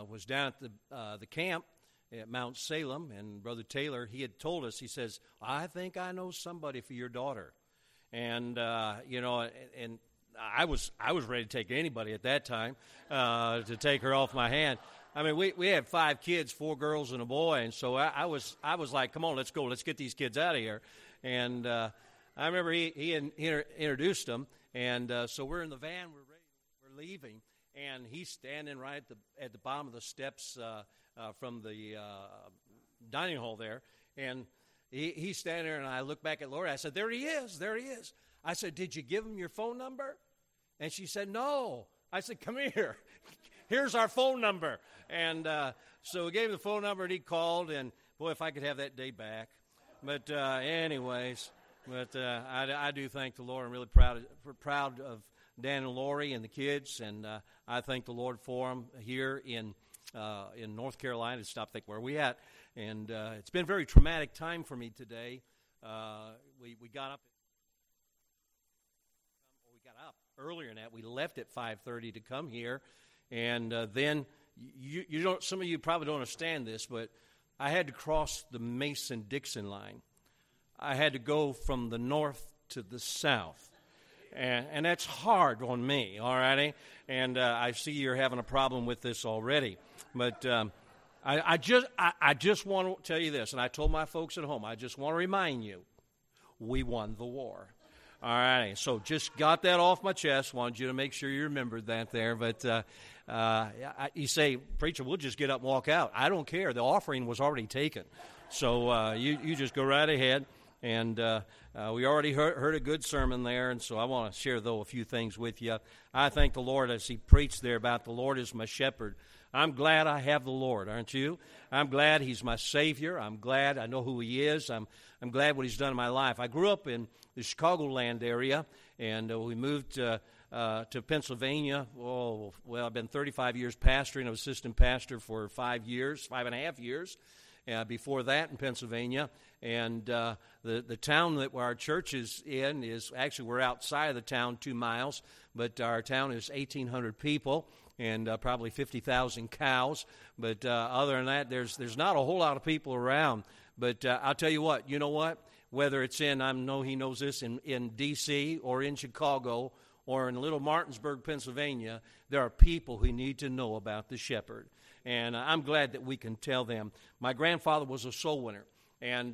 was down at the camp at Mount Salem, and Brother Taylor, he had told us, he says, I think I know somebody for your daughter. And, and I was ready to take anybody at that time to take her off my hand. I mean, we had 5 kids, 4 girls and a boy, and so I was like, come on, let's go, let's get these kids out of here. And I remember he introduced them, and so we're in the van, we're leaving, and he's standing right at the bottom of the steps from the dining hall there, and he's standing there, and I look back at Lori. I said, there he is. I said, did you give him your phone number? And she said, no. I said, come here. Here's our phone number. And so we gave him the phone number, and he called, and boy, if I could have that day back. But anyways, I do thank the Lord. I'm really proud of Dan and Lori and the kids, and I thank the Lord for them here in North Carolina. Stop think where we at, and it's been a very traumatic time for me today. We got up earlier than that. We left at 5:30 to come here, and then you don't. Some of you probably don't understand this, but I had to cross the Mason-Dixon line. I had to go from the north to the south. And that's hard on me, all righty? And I see you're having a problem with this already. But I just want to tell you this, and I told my folks at home, I just want to remind you, we won the war. All right, so just got that off my chest. Wanted you to make sure you remembered that there. But you say, preacher, we'll just get up and walk out. I don't care. The offering was already taken. So you just go right ahead. And we already heard a good sermon there, and so I want to share, though, a few things with you. I thank the Lord as he preached there about the Lord is my shepherd. I'm glad I have the Lord, aren't you? I'm glad he's my Savior. I'm glad I know who he is. I'm glad what he's done in my life. I grew up in the Chicagoland area, and we moved to Pennsylvania. Oh, well, I've been 35 years pastoring. I was assistant pastor for 5 years, 5.5 years. Before that in Pennsylvania, and the town that our church is in is actually, we're outside of the town 2 miles, but our town is 1,800 people and probably 50,000 cows. But other than that, there's not a whole lot of people around. But I'll tell you what, you know what? Whether it's in, I know he knows this, in D.C. or in Chicago or in Little Martinsburg, Pennsylvania, there are people who need to know about the shepherd. And I'm glad that we can tell them. My grandfather was a soul winner. And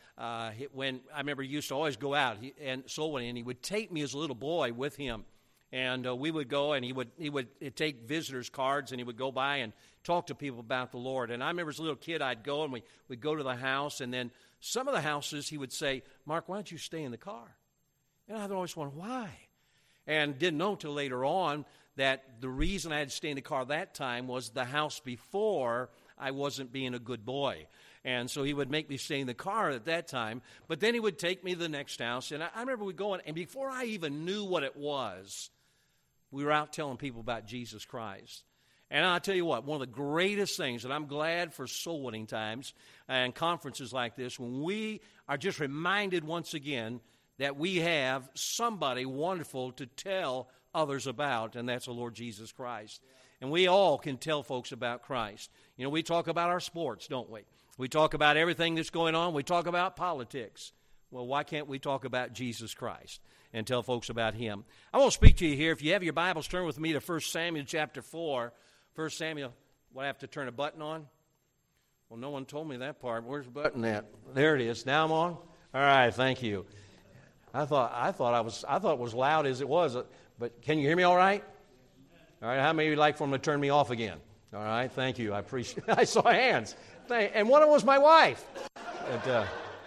when I remember he used to always go out and soul winning, and he would take me as a little boy with him. And we would go, and he would take visitors' cards, and he would go by and talk to people about the Lord. And I remember as a little kid, I'd go, and we'd go to the house, and then some of the houses he would say, Mark, why don't you stay in the car? And I'd always wonder, why? And didn't know until later on that the reason I had to stay in the car that time was the house before I wasn't being a good boy. And so he would make me stay in the car at that time. But then he would take me to the next house. And I remember we going, and before I even knew what it was, we were out telling people about Jesus Christ. And I'll tell you what, one of the greatest things, and I'm glad for soul winning times and conferences like this, when we are just reminded once again that we have somebody wonderful to tell others about, and that's the Lord Jesus Christ. And we all can tell folks about Christ. You know, we talk about our sports, don't we? We talk about everything that's going on. We talk about politics. Well, why can't we talk about Jesus Christ and tell folks about him? I want to speak to you here. If you have your Bibles, turn with me to 1 Samuel chapter 4. 1 Samuel, what, I have to turn a button on? Well, no one told me that part. Where's the button at? There it is. Now I'm on? All right, thank you. I thought it was loud as it was. But can you hear me all right? All right, how many of you like for them to turn me off again? All right, thank you. I appreciate it. I saw hands. And one of them was my wife. But,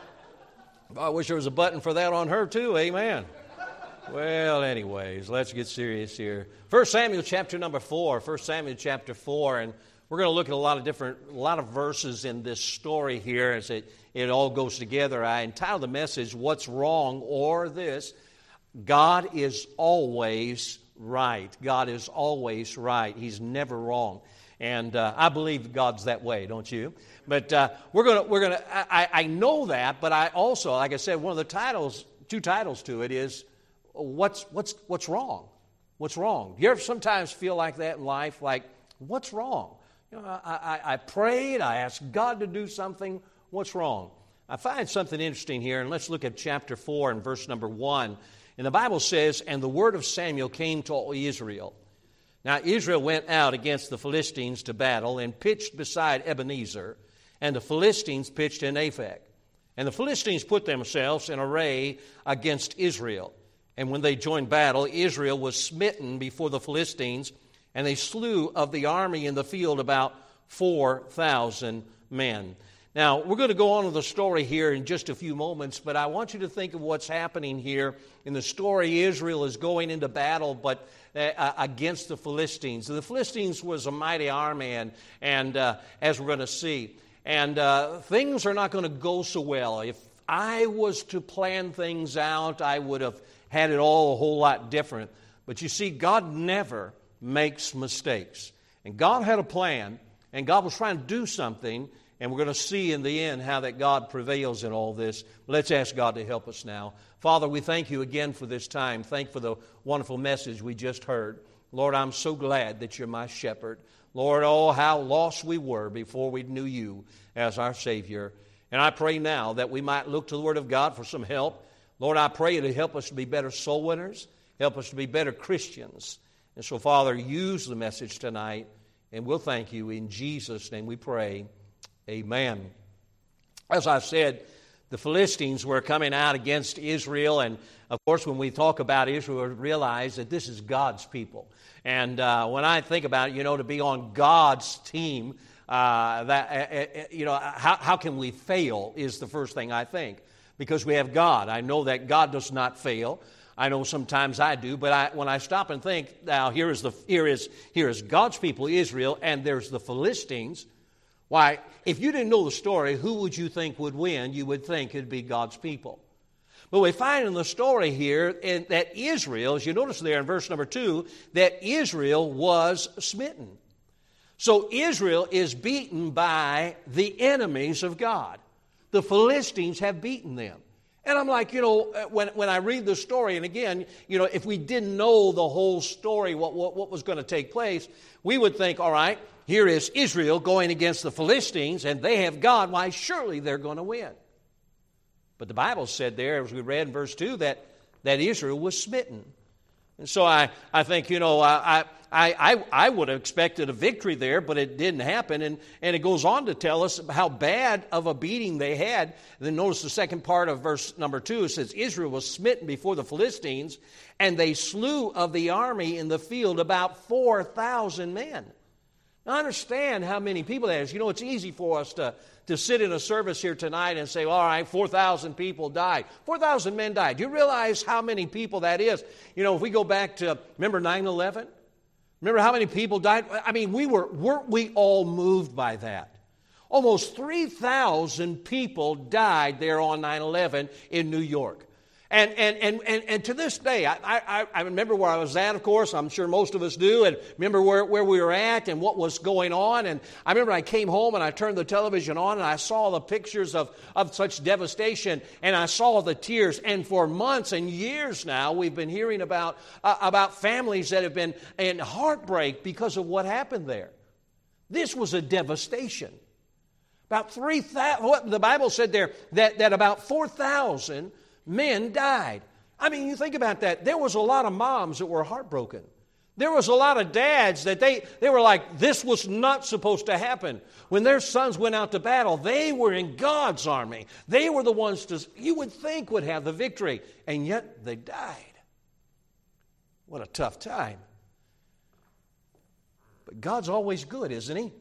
I wish there was a button for that on her too, amen. Well, anyways, let's get serious here. 1 Samuel chapter number 4. 1 Samuel chapter 4, and we're going to look at a lot of verses in this story here as it all goes together. I entitled the message, What's Wrong, or this, God is always right. God is always right. He's never wrong. And I believe God's that way, don't you? But I know that, but I also, like I said, one of the titles, 2 titles to it is, what's wrong? What's wrong? Do you ever sometimes feel like that in life? Like, what's wrong? I prayed, I asked God to do something. What's wrong? I find something interesting here, and let's look at chapter 4 and verse number 1. And the Bible says, "And the word of Samuel came to all Israel. Now Israel went out against the Philistines to battle and pitched beside Ebenezer, and the Philistines pitched in Aphek. And the Philistines put themselves in array against Israel. And when they joined battle, Israel was smitten before the Philistines, and they slew of the army in the field about 4,000 men." Now, we're going to go on with the story here in just a few moments, but I want you to think of what's happening here. In the story, Israel is going into battle, but against the Philistines. The Philistines was a mighty army, and as we're going to see. And things are not going to go so well. If I was to plan things out, I would have had it all a whole lot different. But you see, God never makes mistakes. And God had a plan, and God was trying to do something, and we're going to see in the end how that God prevails in all this. Let's ask God to help us now. Father, we thank you again for this time. Thank you for the wonderful message we just heard. Lord, I'm so glad that you're my shepherd. Lord, oh, how lost we were before we knew you as our Savior. And I pray now that we might look to the Word of God for some help. Lord, I pray to help us to be better soul winners, help us to be better Christians. And so, Father, use the message tonight, and we'll thank you. In Jesus' name we pray. Amen. As I said, the Philistines were coming out against Israel, and of course when we talk about Israel, we realize that this is God's people. And when I think about it, to be on God's team, how can we fail is the first thing I think. Because we have God. I know that God does not fail. I know sometimes I do, but when I stop and think, now here is God's people, Israel, and there's the Philistines. Why, if you didn't know the story, who would you think would win? You would think it'd be God's people. But we find in the story here that Israel, as you notice there in verse number 2, that Israel was smitten. So Israel is beaten by the enemies of God. The Philistines have beaten them. And I'm like, when I read the story, and again, if we didn't know the whole story, what was going to take place, we would think, all right, here is Israel going against the Philistines, and they have God. Why, surely they're going to win. But the Bible said there, as we read in verse 2, that Israel was smitten. And so I think, I would have expected a victory there, but it didn't happen. And it goes on to tell us how bad of a beating they had. And then notice the second part of verse number 2. It says, Israel was smitten before the Philistines, and they slew of the army in the field about 4,000 men. Now, I understand how many people that is. It's easy for us to sit in a service here tonight and say, all right, 4,000 people died. 4,000 men died. Do you realize how many people that is? If we go back to, remember 9/11? Remember how many people died? I mean, weren't we all moved by that? Almost 3,000 people died there on 9/11 in New York. And to this day, I remember where I was at, of course. I'm sure most of us do. And remember where we were at and what was going on. And I remember I came home and I turned the television on and I saw the pictures of such devastation. And I saw the tears. And for months and years now, we've been hearing about families that have been in heartbreak because of what happened there. This was a devastation. About 3,000, what the Bible said there, that about 4,000 men died. I mean, you think about that. There was a lot of moms that were heartbroken. There was a lot of dads that they were like, this was not supposed to happen. When their sons went out to battle, they were in God's army. They were the ones you would think would have the victory. And yet they died. What a tough time. But God's always good, isn't He?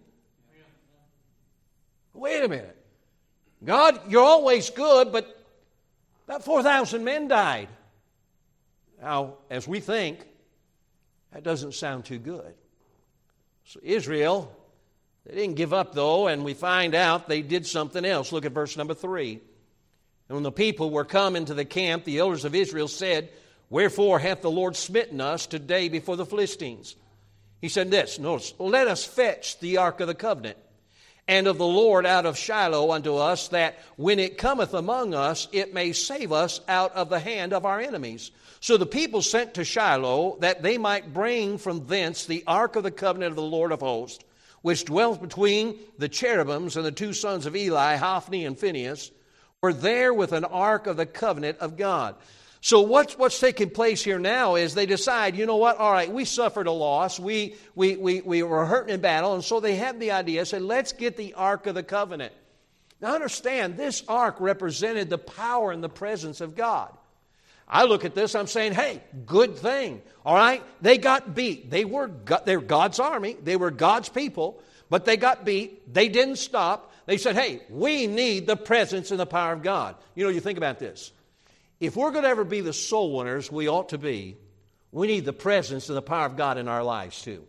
Wait a minute. God, you're always good, but about 4,000 men died. Now, as we think, that doesn't sound too good. So Israel, they didn't give up though, and we find out they did something else. Look at verse number 3. And when the people were come into the camp, the elders of Israel said, Wherefore hath the Lord smitten us today before the Philistines? He said this, notice, Let us fetch the ark of the covenant and of the Lord out of Shiloh unto us, that when it cometh among us, it may save us out of the hand of our enemies. So the people sent to Shiloh, that they might bring from thence the ark of the covenant of the Lord of hosts, which dwelt between the cherubims, and the two sons of Eli, Hophni and Phinehas, were there with an ark of the covenant of God. So what's taking place here now is they decide, you know what, all right, we suffered a loss, we were hurting in battle, and so they had the idea, said, let's get the ark of the covenant. Now understand, this ark represented the power and the presence of God. I look at this, I'm saying, hey, good thing, all right? They got beat. They're God's army. They were God's people, but they got beat. They didn't stop. They said, hey, we need the presence and the power of God. You know, you think about this. If we're going to ever be the soul winners we ought to be, we need the presence and the power of God in our lives too.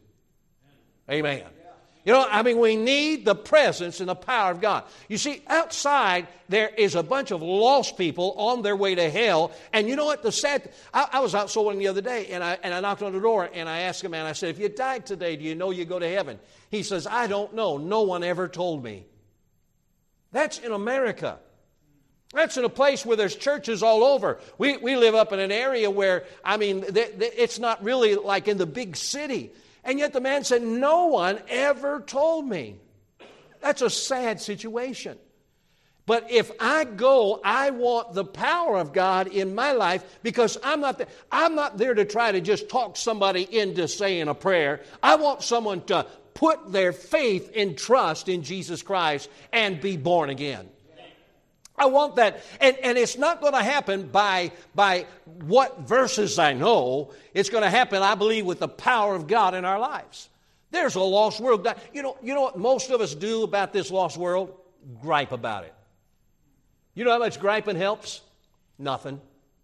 Amen. You know, I mean, we need the presence and the power of God. You see, outside there is a bunch of lost people on their way to hell. And you know what? I was out soul winning the other day, and I knocked on the door, and I asked a man, I said, if you died today, do you know you go to heaven? He says, I don't know. No one ever told me. That's in America. That's in a place where there's churches all over. We live up in an area where, I mean, it's not really like in the big city. And yet the man said, no one ever told me. That's a sad situation. But if I go, I want the power of God in my life, because I'm not there to try to just talk somebody into saying a prayer. I want someone to put their faith and trust in Jesus Christ and be born again. I want that. And it's not going to happen by what verses I know. It's going to happen, I believe, with the power of God in our lives. There's a lost world. You know what most of us do about this lost world? Gripe about it. You know how much griping helps? Nothing.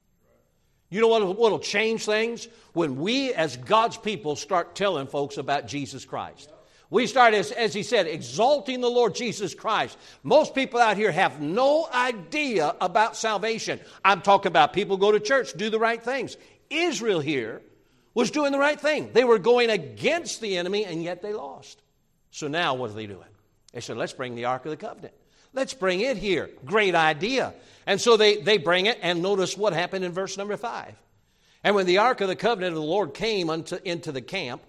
You know what will change things? When we as God's people start telling folks about Jesus Christ. We start, as he said, exalting the Lord Jesus Christ. Most people out here have no idea about salvation. I'm talking about people go to church, do the right things. Israel here was doing the right thing. They were going against the enemy, and yet they lost. So now what are they doing? They said, let's bring the Ark of the Covenant. Let's bring it here. Great idea. And so they bring it, and notice what happened in verse number 5. And when the Ark of the Covenant of the Lord came into the camp,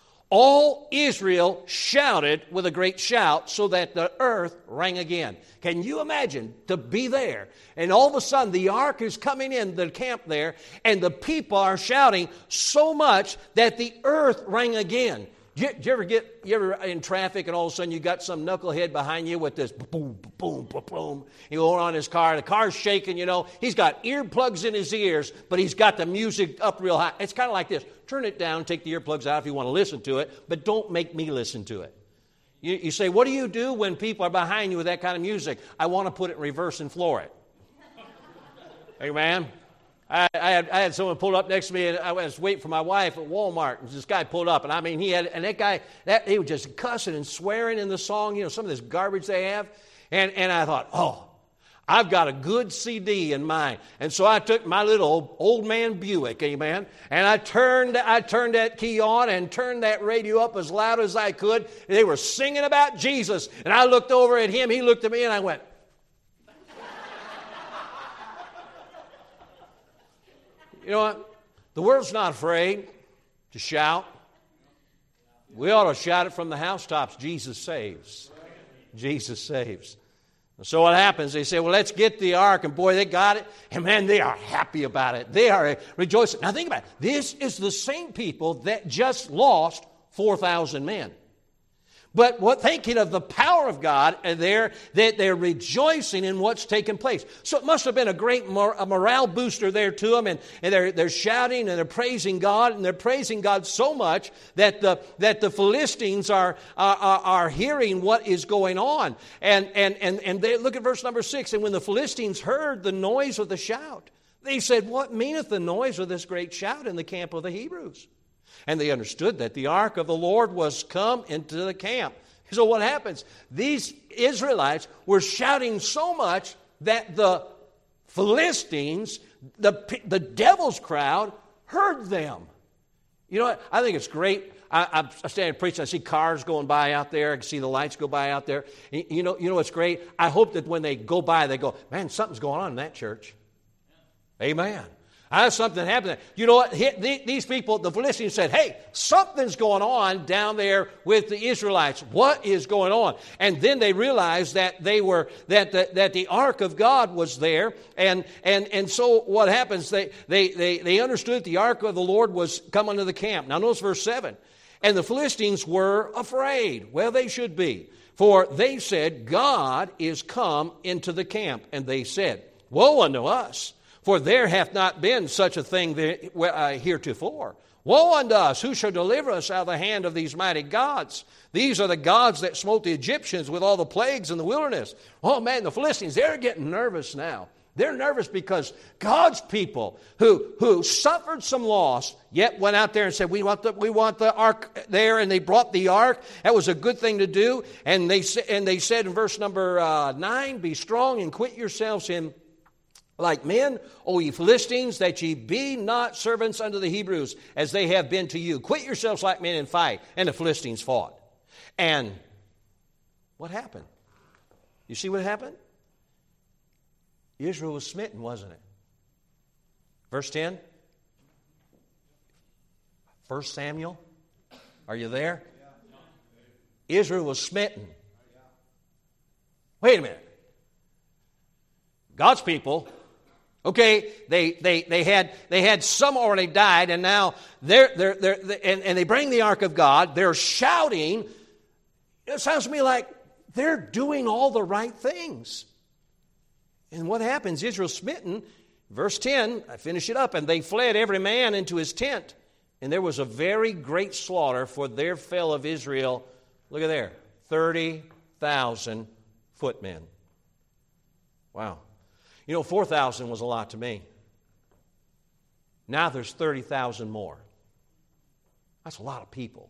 all Israel shouted with a great shout, so that the earth rang again. Can you imagine to be there? And all of a sudden the ark is coming in the camp there, and the people are shouting so much that the earth rang again. You ever in traffic, and all of a sudden you got some knucklehead behind you with this boom, boom, boom, boom. He going on his car. The car's shaking, you know. He's got earplugs in his ears, but he's got the music up real high. It's kind of like this. Turn it down, take the earplugs out if you want to listen to it, but don't make me listen to it. You say, what do you do when people are behind you with that kind of music? I want to put it in reverse and floor it. Amen. I had someone pull up next to me, and I was waiting for my wife at Walmart, and this guy pulled up, and I mean, he was just cussing and swearing in the song, you know, some of this garbage they have, and I thought, oh, I've got a good CD in mind. And so I took my little old man Buick, amen, and I turned that key on and turned that radio up as loud as I could. They were singing about Jesus, and I looked over at him, he looked at me, and I went, you know what? The world's not afraid to shout. We ought to shout it from the housetops. Jesus saves. Jesus saves. And so what happens? They say, well, let's get the ark. And boy, they got it. And man, they are happy about it. They are rejoicing. Now think about it. This is the same people that just lost 4,000 men. But thinking of the power of God, and they're rejoicing in what's taken place. So it must have been a great morale booster there to them, and they're shouting and they're praising God, and they're praising God so much that the Philistines are hearing what is going on. And they look at verse number 6. And when the Philistines heard the noise of the shout, they said, what meaneth the noise of this great shout in the camp of the Hebrews? And they understood that the ark of the Lord was come into the camp. So what happens? These Israelites were shouting so much that the Philistines, the devil's crowd, heard them. You know what? I think it's great. I stand and preach, and I see cars going by out there. I can see the lights go by out there. You know what's great? I hope that when they go by, they go, man, something's going on in that church. Amen. Something happened. You know what? These people, the Philistines said, hey, something's going on down there with the Israelites. What is going on? And then they realized that that the ark of God was there. And so what happens? They understood the ark of the Lord was coming to the camp. Now notice verse 7. And the Philistines were afraid. Well, they should be. For they said, God is come into the camp. And they said, woe unto us! For there hath not been such a thing heretofore. Woe unto us! Who shall deliver us out of the hand of these mighty gods? These are the gods that smote the Egyptians with all the plagues in the wilderness. Oh man, the Philistines, they're getting nervous now. They're nervous because God's people who suffered some loss, yet went out there and said, we want the ark there, and they brought the ark. That was a good thing to do. And they said in verse number 9, be strong and quit yourselves in like men, O ye Philistines, that ye be not servants unto the Hebrews, as they have been to you. Quit yourselves like men and fight. And the Philistines fought. And what happened? You see what happened? Israel was smitten, wasn't it? Verse 10. 1 Samuel. Are you there? Israel was smitten. Wait a minute. God's people, okay, they had some already died, and now and they bring the ark of God. They're shouting. It sounds to me like they're doing all the right things. And what happens? Israel's smitten. Verse 10, I finish it up. And they fled every man into his tent. And there was a very great slaughter, for there fell of Israel, look at there, 30,000 footmen. Wow. 4,000 was a lot to me. Now there's 30,000 more. That's a lot of people.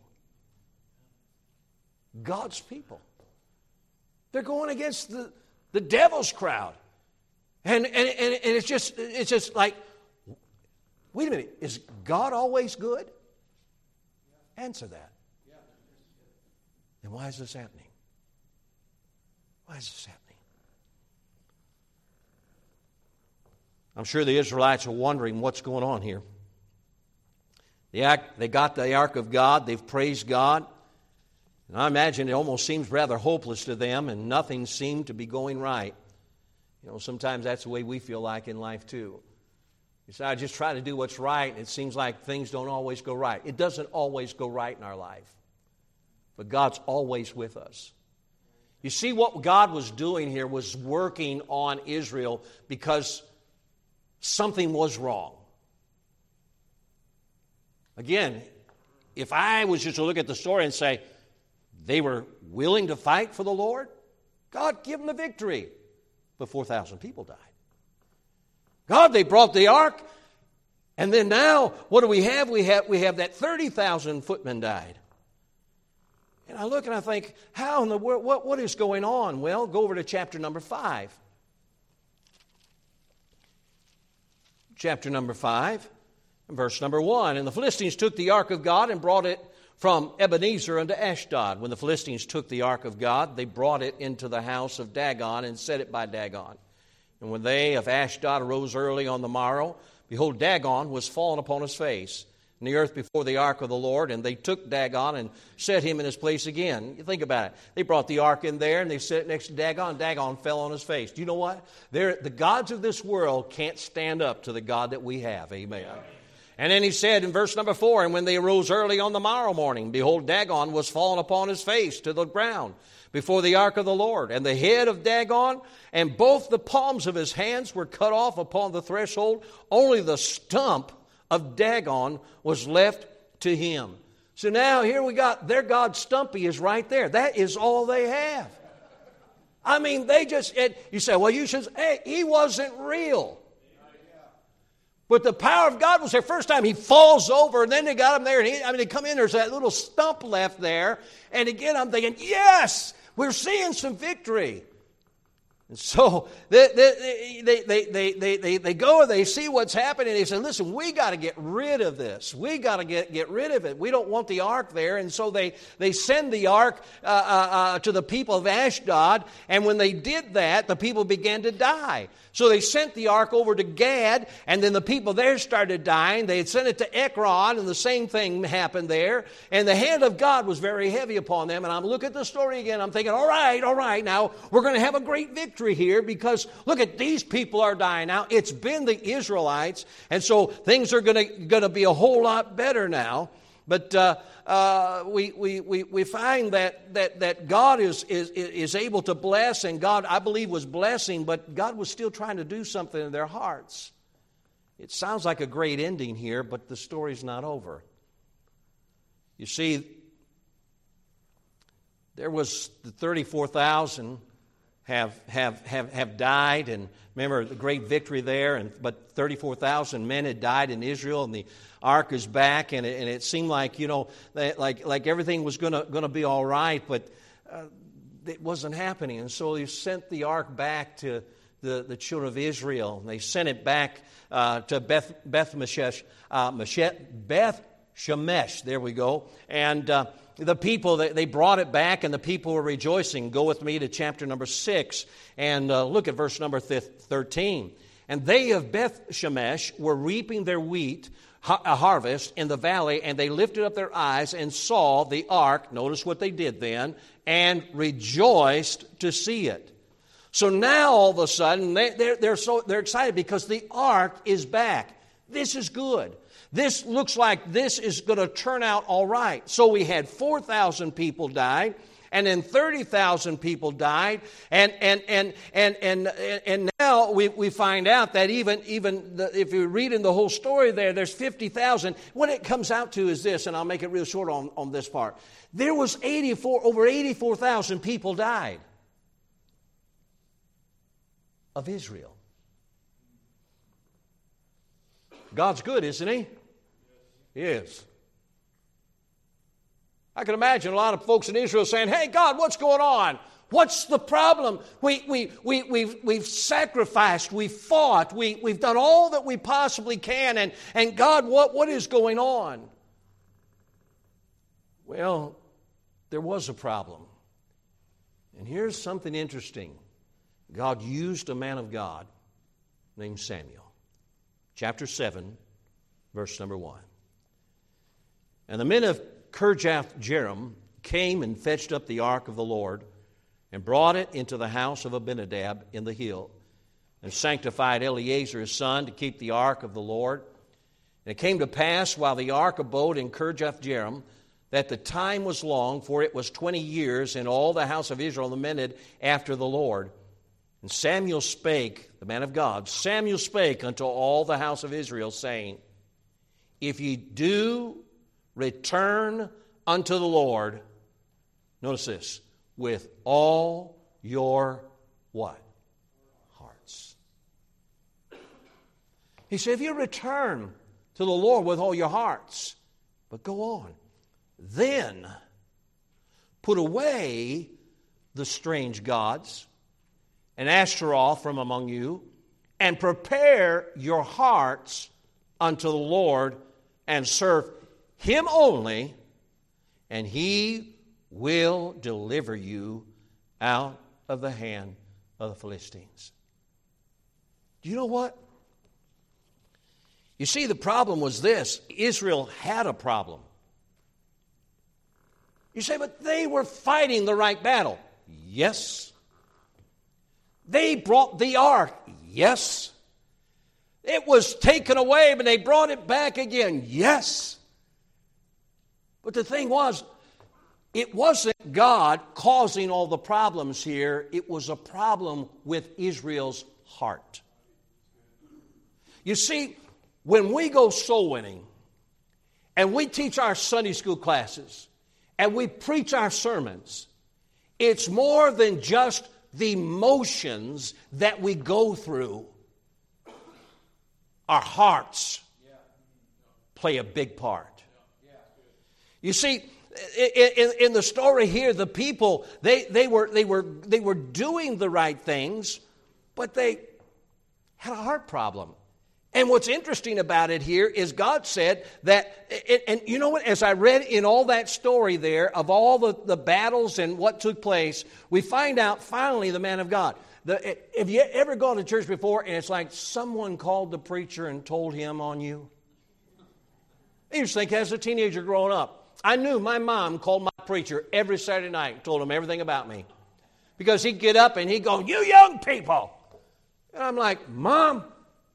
God's people. They're going against the devil's crowd. And it's just like, wait a minute, is God always good? Answer that. Then why is this happening? Why is this happening? I'm sure the Israelites are wondering what's going on here. They got the ark of God. They've praised God. And I imagine it almost seems rather hopeless to them, and nothing seemed to be going right. Sometimes that's the way we feel like in life too. You say, I just try to do what's right, and it seems like things don't always go right. It doesn't always go right in our life. But God's always with us. You see, what God was doing here was working on Israel because something was wrong. Again, if I was just to look at the story and say, they were willing to fight for the Lord, God give them the victory. But 4,000 people died. God, they brought the ark, and then now, what do we have? We have that 30,000 footmen died. And I look and I think, how in the world, what is going on? Well, go over to chapter number 5. Chapter number 5, verse number 1. And the Philistines took the ark of God and brought it from Ebenezer unto Ashdod. When the Philistines took the ark of God, they brought it into the house of Dagon and set it by Dagon. And when they of Ashdod arose early on the morrow, behold, Dagon was fallen upon his face in the earth before the ark of the Lord. And they took Dagon and set him in his place again. You think about it. They brought the ark in there and they set it next to Dagon. Dagon fell on his face. Do you know what? The gods of this world can't stand up to the God that we have. Amen. And then he said in verse number 4, and when they arose early on the morrow morning, behold, Dagon was fallen upon his face to the ground before the ark of the Lord. And the head of Dagon and both the palms of his hands were cut off upon the threshold. Only the stump of Dagon was left to him. So now here we got their God Stumpy is right there. That is all they have. I mean, you say, well, hey, he wasn't real. But the power of God was there. First time he falls over, and then they got him there. And they come in, there's that little stump left there. And again, I'm thinking, yes, we're seeing some victory. So they go and they see what's happening. They say, listen, we got to get rid of this. We got to get rid of it. We don't want the ark there. And so they send the ark to the people of Ashdod. And when they did that, the people began to die. So they sent the ark over to Gad, and then the people there started dying. They had sent it to Ekron, and the same thing happened there. And the hand of God was very heavy upon them. And I'm looking at the story again. I'm thinking, all right, now we're going to have a great victory here, because look at these people are dying now. It's been the Israelites, and so things are going to be a whole lot better now. But we find that God is able to bless, and God, I believe, was blessing, but God was still trying to do something in their hearts. It sounds like a great ending here, but the story's not over. You see, there was the 34,000 have died, and remember the great victory there. But 34,000 men had died in Israel, and the ark is back, and it seemed like like everything was going to be all right, but it wasn't happening. And so he sent the ark back to the children of Israel. And they sent it back to Beth Shemesh. There we go. And the people, they brought it back, and the people were rejoicing. Go with me to chapter number 6 and look at verse number 13. And they of Beth Shemesh were reaping their wheat harvest in the valley, and they lifted up their eyes and saw the ark. Notice what they did then, and rejoiced to see it. So now all of a sudden they're excited because the ark is back. This is good. This looks like this is going to turn out all right. So we had 4,000 people die, and then 30,000 people died, and now we find out that even if you read in the whole story there's 50,000. What it comes out to is this, and I'll make it real short on this part. There was over 84,000 people died of Israel. God's good, isn't He? He is. I can imagine a lot of folks in Israel saying, "Hey, God, what's going on? What's the problem? We've sacrificed, we've fought, we've done all that we possibly can, and God, what is going on?" Well, there was a problem. And here's something interesting. God used a man of God named Samuel. Chapter 7, verse number 1. And the men of Kirjath-jearim came and fetched up the ark of the Lord and brought it into the house of Abinadab in the hill and sanctified Eleazar his son to keep the ark of the Lord. And it came to pass while the ark abode in Kirjath-jearim that the time was long, for it was 20 years in all the house of Israel lamented after the Lord. And Samuel spake, the man of God, Samuel spake unto all the house of Israel, saying, If ye do return unto the Lord, notice this, with all your what? Hearts. He said, if you return to the Lord with all your hearts, but go on, then put away the strange gods and Ashtaroth from among you, and prepare your hearts unto the Lord, and serve Him only, and He will deliver you out of the hand of the Philistines. Do you know what? You see, the problem was this. Israel had a problem. You say, but they were fighting the right battle. Yes. They brought the ark. Yes. It was taken away, but they brought it back again. Yes. But the thing was, it wasn't God causing all the problems here. It was a problem with Israel's heart. You see, when we go soul winning, and we teach our Sunday school classes, and we preach our sermons, it's more than just the motions that we go through. Our hearts play a big part. You see, in the story here, the people they were doing the right things, but they had a heart problem. And what's interesting about it here is God said that, and you know what, as I read in all that story there of all the battles and what took place, we find out finally the man of God. Have you ever gone to church before and it's like someone called the preacher and told him on you? I used to think as a teenager growing up, I knew my mom called my preacher every Saturday night and told him everything about me. Because he'd get up and he'd go, "You young people." And I'm like, "Mom,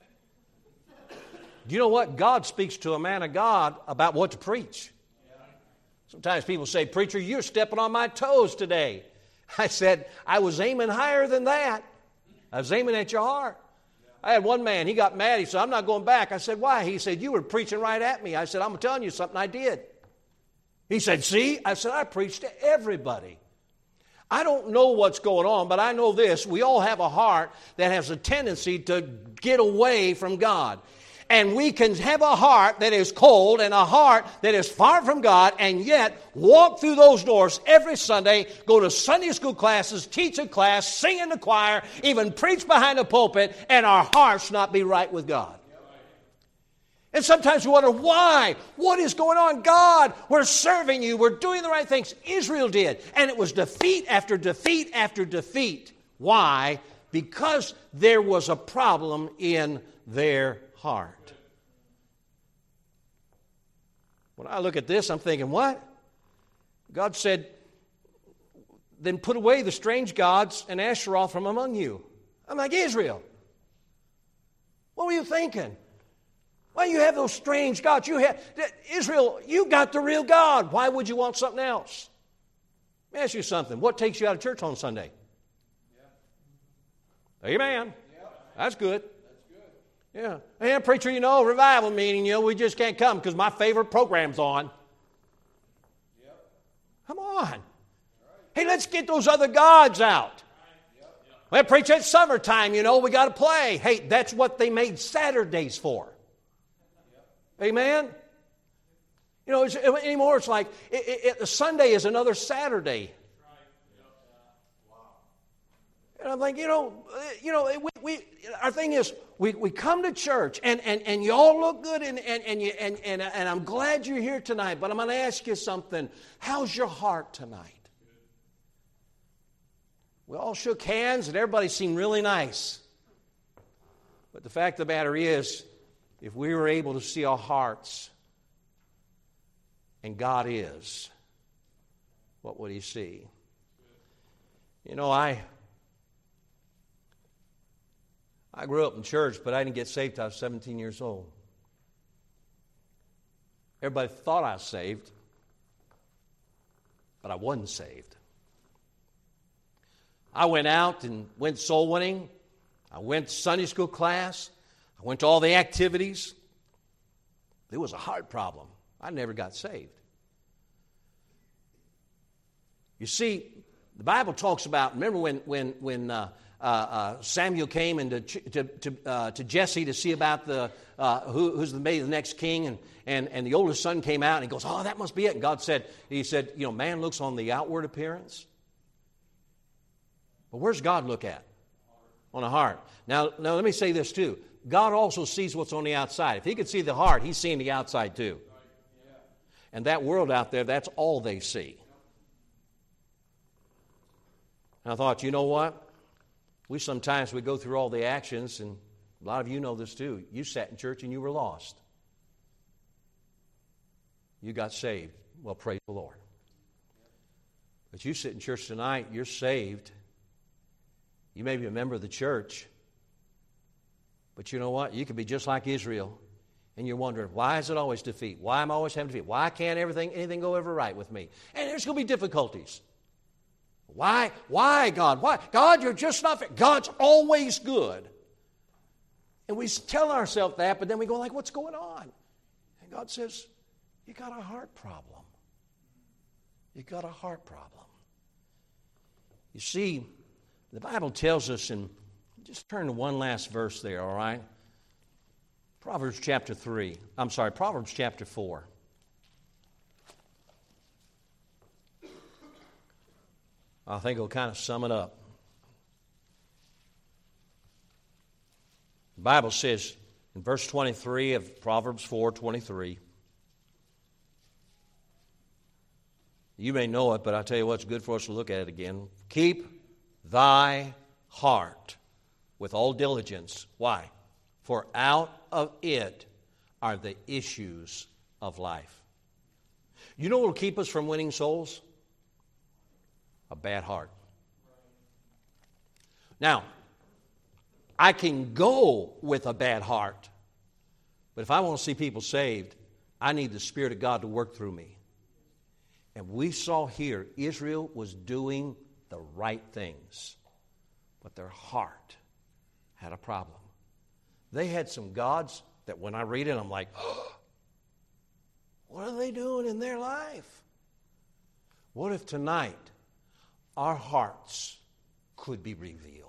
do you know what? God speaks to a man of God about what to preach." Sometimes people say, "Preacher, you're stepping on my toes today." I said, "I was aiming higher than that. I was aiming at your heart." I had one man, he got mad. He said, "I'm not going back." I said, "Why?" He said, "You were preaching right at me." I said, "I'm telling you something I did." He said, "See?" I said, "I preached to everybody." I don't know what's going on, but I know this. We all have a heart that has a tendency to get away from God. And we can have a heart that is cold and a heart that is far from God and yet walk through those doors every Sunday, go to Sunday school classes, teach a class, sing in the choir, even preach behind the pulpit, and our hearts not be right with God. And sometimes we wonder, why? What is going on? God, we're serving you. We're doing the right things. Israel did. And it was defeat after defeat after defeat. Why? Because there was a problem in their heart. When I look at this, I'm thinking, what? God said, "Then put away the strange gods and Asheroth from among you." I'm like, Israel, what were you thinking? Why do you have those strange gods? Israel, you got the real God. Why would you want something else? Let me ask you something. What takes you out of church on Sunday? Yeah. Amen. Yeah. That's good. Yeah. And preacher, revival meeting, we just can't come because my favorite program's on. Yep. Come on. Right. Hey, let's get those other gods out. Yep. Well, preacher, it's summertime, we got to play. Hey, that's what they made Saturdays for. Yep. Amen? Anymore it's like Sunday is another Saturday. And I'm like, our thing is, we come to church, and you all look good, and I'm glad you're here tonight, but I'm going to ask you something. How's your heart tonight? We all shook hands, and everybody seemed really nice. But the fact of the matter is, if we were able to see our hearts, and God is, what would He see? I grew up in church, but I didn't get saved till I was 17 years old. Everybody thought I was saved, but I wasn't saved. I went out and went soul winning. I went to Sunday school class. I went to all the activities. It was a heart problem. I never got saved. You see, the Bible talks about, remember when Samuel came and to Jesse to see about who's the next king, and the oldest son came out and he goes, "Oh, that must be it." And God said, man looks on the outward appearance, but where's God look at? On the heart. Now let me say this too. God also sees what's on the outside. If He could see the heart, He's seeing the outside too. And that world out there, that's all they see. And I thought, you know what? Sometimes we go through all the actions, and a lot of you know this too. You sat in church and you were lost. You got saved. Well, praise the Lord. But you sit in church tonight, you're saved. You may be a member of the church. But you know what? You could be just like Israel, and you're wondering, why is it always defeat? Why am I always having defeat? Why can't anything go ever right with me? And there's going to be difficulties. Why? Why, God? Why? God, you're just not fair. God's always good. And we tell ourselves that, but then we go like, what's going on? And God says, you got a heart problem. You got a heart problem. You see, the Bible tells us, and just turn to one last verse there, all right? Proverbs chapter 4. I think it'll kind of sum it up. The Bible says in verse 23 of Proverbs 4:23, you may know it, but I tell you what, it's good for us to look at it again. Keep thy heart with all diligence. Why? For out of it are the issues of life. You know what will keep us from winning souls? A bad heart. Now, I can go with a bad heart, but if I want to see people saved, I need the Spirit of God to work through me. And we saw here, Israel was doing the right things, but their heart had a problem. They had some gods that when I read it, I'm like, oh, what are they doing in their life? What if tonight our hearts could be revealed?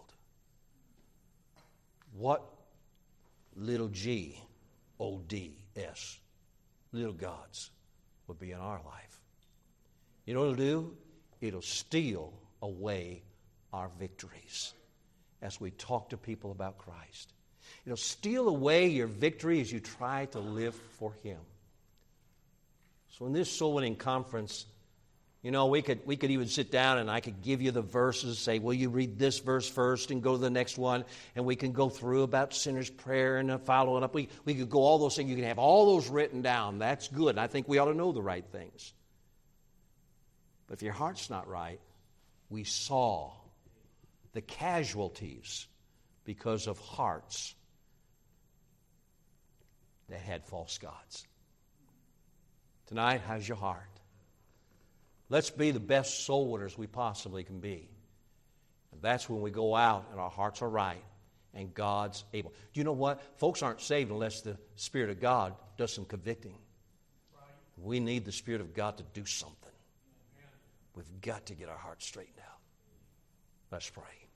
What little g, O-D-S, little gods would be in our life? You know what it'll do? It'll steal away our victories as we talk to people about Christ. It'll steal away your victory as you try to live for Him. So in this soul winning conference, you know, we could even sit down and I could give you the verses, say, well, you read this verse first and go to the next one, and we can go through about sinner's prayer and follow it up. We could go all those things. You can have all those written down. That's good. And I think we ought to know the right things. But if your heart's not right, we saw the casualties because of hearts that had false gods. Tonight, how's your heart? Let's be the best soul winners we possibly can be. And that's when we go out and our hearts are right and God's able. Do you know what? Folks aren't saved unless the Spirit of God does some convicting. Right. We need the Spirit of God to do something. Amen. We've got to get our hearts straightened out. Let's pray.